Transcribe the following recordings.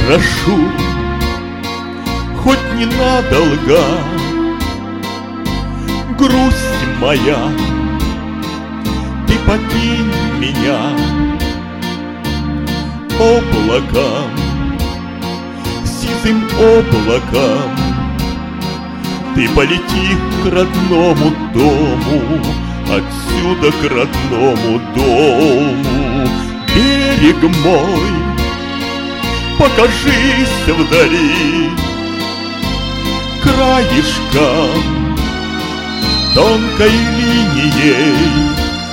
прошу, хоть ненадолго, грусть моя, ты покинь меня. Облаком, сизым облаком, ты полети к родному дому, отсюда к родному дому. Берег мой, покажись вдали, краешком, тонкой линией.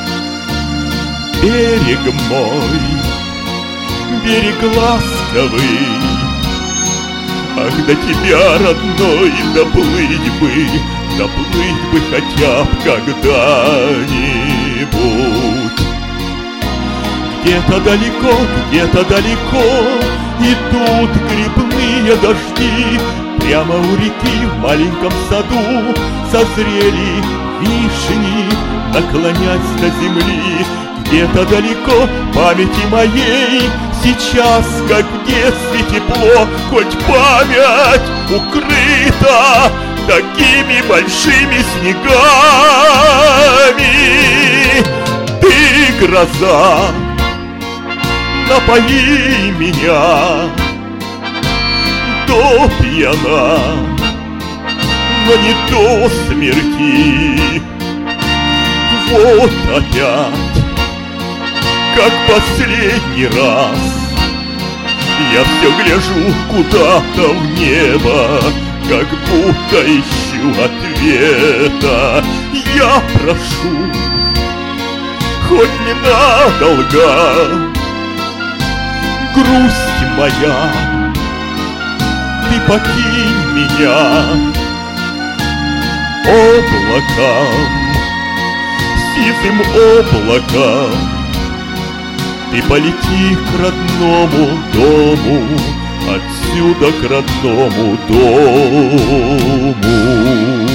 Берег мой, берег ласковый, ах, до тебя, родной, доплыть бы хотя б когда-нибудь. Где-то далеко идут грибные дожди, прямо у реки в маленьком саду созрели вишни, наклонясь до земли. Где-то далеко памяти моей сейчас, как в детстве, тепло, хоть память укрыта такими большими снегами. Ты, гроза, напои меня до пьяна, но не до смерти. Вот опять, как последний раз, я все гляжу куда-то в небо, как будто ищу ответа. Я прошу, хоть ненадолго, грусть моя, ты покинь меня. Облаком, сизым облаком, ты полети к родному дому, отсюда к родному дому.